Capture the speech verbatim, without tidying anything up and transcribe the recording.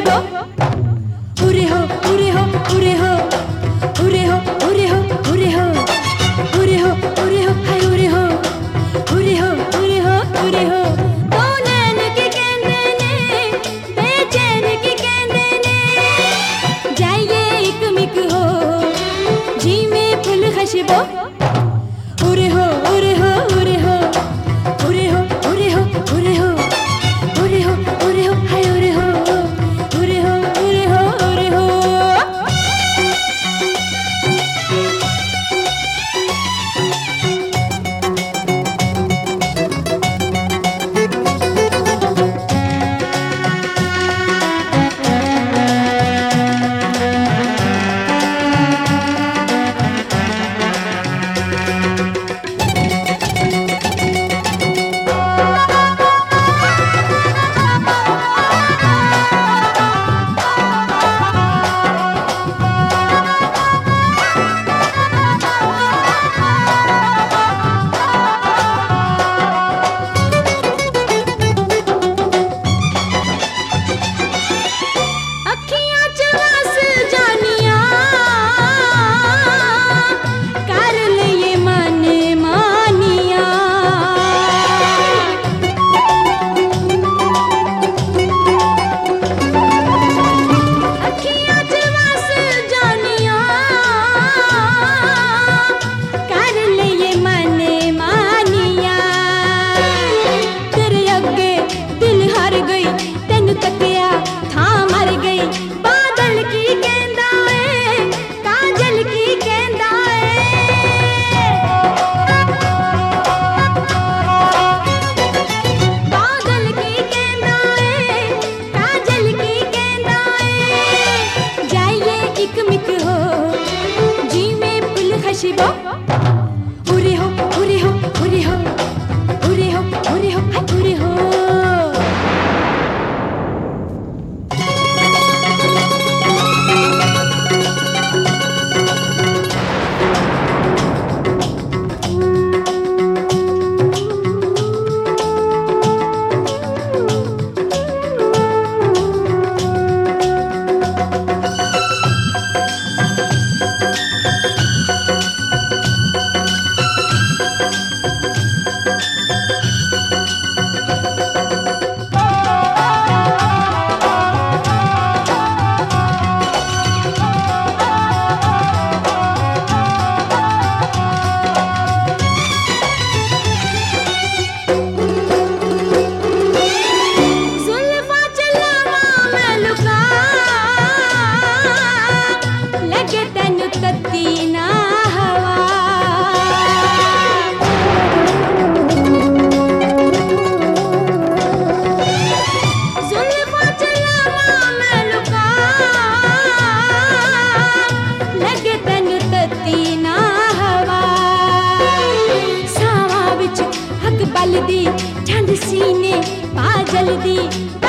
हो उरे हो उरे हो उरे हो उरे हो उरे हो उरे हो उरे हो उरे हो हाय उरे हो उरे हो उरे हो उरे हो दो नैन के कहने ने बेचैन के कहने ने जाइए एक मिक हो जी में फुल खशबो उरे हो उरे हो उरे हो उरे हो उरे हो उरे हो उरे हो उरे हो हाय उरे हो उरे हो उरे हो उरे हो उरे हो उरे हो उरे हो उरे हो उरे हो हाय उरे हो दी ठंड सीने पा जल्दी